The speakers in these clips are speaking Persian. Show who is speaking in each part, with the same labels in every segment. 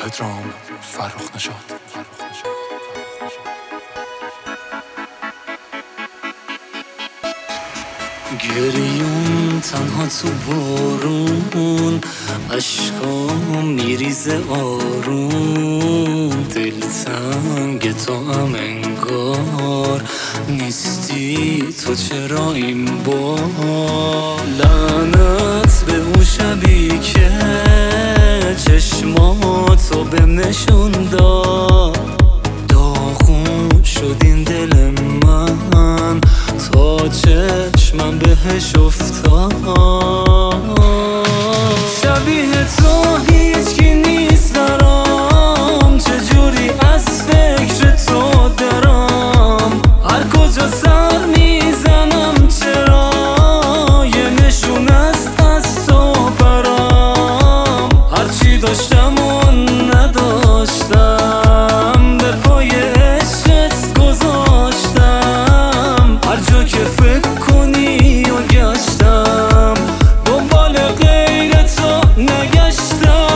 Speaker 1: پدرام فرخ نژاد.
Speaker 2: گریون تنها تو بارون، عشقام میریزه آروم، دلتنگ تو هم انگار نیستی تو، چرا این بار؟ لعنت به اون شبی که چشماتو بهم نشون داد، داغون شد این دل من تا چشمم بهش افتاد. شبیه تو هیچکی نیست برام، چجوری از فکر تو درام، هر کجا سر میزنم چرا یه نشون است از تو برام. هرچی داشتم و نداشتم به پای عشقت گذاشتم، هر جا که فکر کنی و گشتم، دنبال غیر تو نگشتم.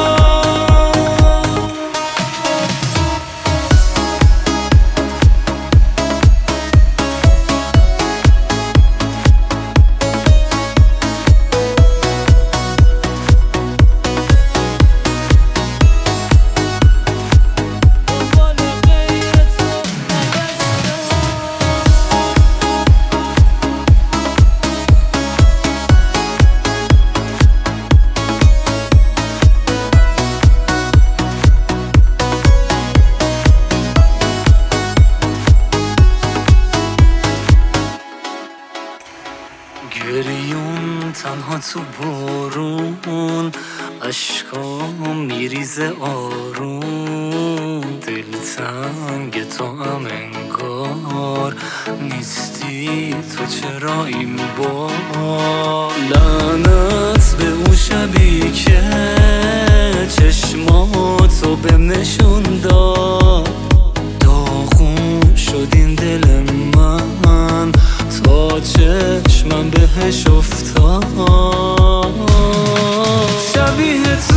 Speaker 2: گریون تنها تو بارون، عشقام میریزه آروم، دلتنگ تو هم انگار نیستی تو، چرا این بار؟ لعنت به اون شبی که چشماتو بهم نشون داد، داغون شد این دل من تا چشمم بهش افتاد. شبیه